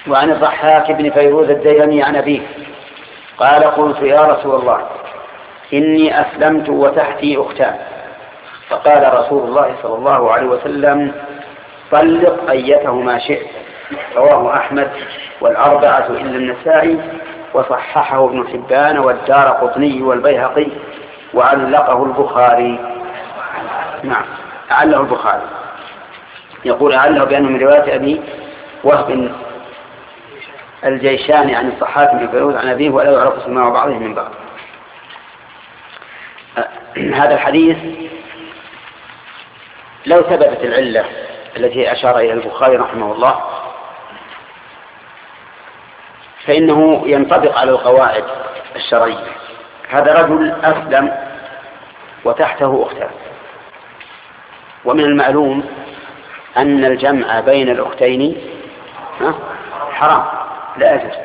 وعن الضحاك بن فيروز الديلمي عن أبيه قال قلت يا رسول الله إني أسلمت وتحتي أختان، فقال رسول الله صلى الله عليه وسلم طلق أيتهما شئت. رواه أحمد والأربعة إلا النسائي، وصححه ابن حبان والدارقطني والبيهقي، وعلقه البخاري. نعم، أعله البخاري، يقول أعله بأنه من رواية أبي وهب الجيشاني عن الضحاك بن فيروز عن أبيه، ولا يعرف سماع بعضهم من بعض. هذا الحديث لو ثبتت العلة التي أشار إلى البخاري رحمه الله فإنه ينطبق على القواعد الشرعية. هذا رجل أسلم وتحته أختان، ومن المعلوم أن الجمع بين الأختين حرام لا يجوز،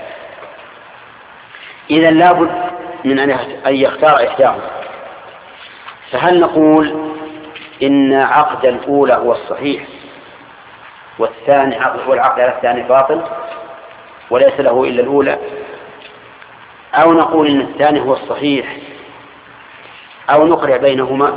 إذن لابد من أن يختار إحداهما. فهل نقول إن عقد الأولى هو الصحيح والعقد على الثاني باطل وليس له إلا الأولى، أو نقول إن الثاني هو الصحيح، أو نقرع بينهما؟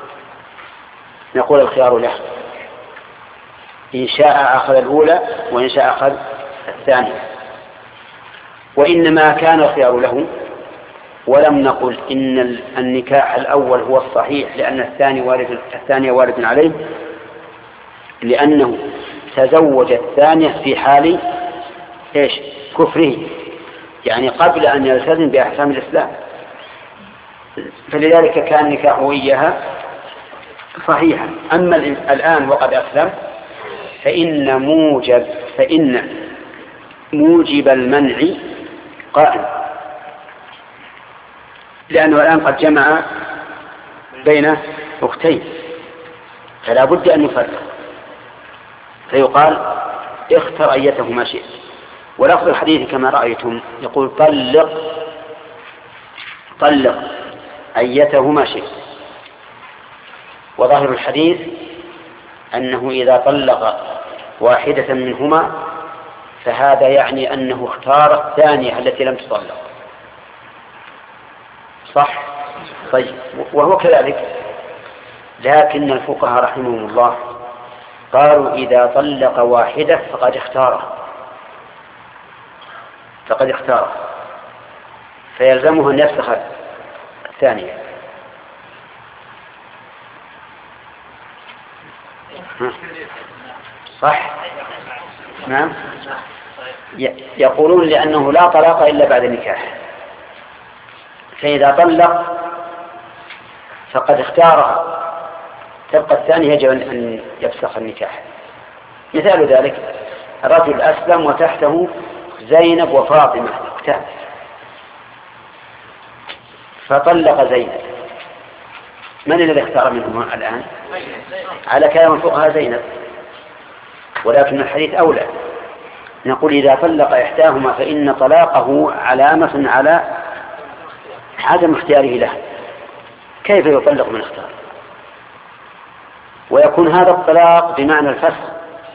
نقول الخيار له، إن شاء أخذ الأولى وإن شاء أخذ الثانية، وإنما كان الخيار له. ولم نقل إن النكاح الأول هو الصحيح لأن الثاني وارد عليه، لأنه تزوج الثانية في حال كفره، يعني قبل أن يلتزم بأحكام الإسلام، فلذلك كان نكاحه إياها صحيحا. أما الآن وقد أسلم فإن موجب المنع قائم، لأنه الآن قد جمع بين أختين، فلا بد أن يفرق، فيقال اختر أيتهما شئت. ولفظ الحديث كما رأيتم يقول طلق أيتهما شئت، وظاهر الحديث أنه إذا طلق واحدة منهما فهذا يعني أنه اختار الثانية التي لم تطلق، صح؟ طيب، وهو كذلك، لكن الفقهاء رحمهم الله قالوا إذا طلق واحدة فقد اختاره فيلزمه أن يفسخ الثانية. صح؟ نعم، يقولون لأنه لا طلاق إلا بعد النكاح، فإذا طلق فقد اختارها تبقى الثانية يجب أن يفسخ النكاح. مثال ذلك رجل أسلم وتحته زينب وفاطمة أختان، فطلق زينب، من الذي اختار منهما الآن؟ على كلام الفقهاء زينب، ولكن الحديث أولى. نقول إذا طلق إحداهما فإن طلاقه علامة على عدم اختياره له، كيف يطلق من اختار؟ ويكون هذا الطلاق بمعنى الفسخ،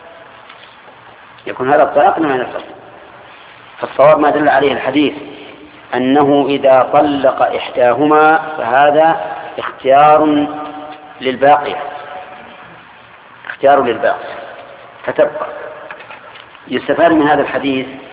فالصواب ما دل عليه الحديث أنه إذا طلق إحداهما فهذا اختيار للباقية، فتبقى. يستفاد من هذا الحديث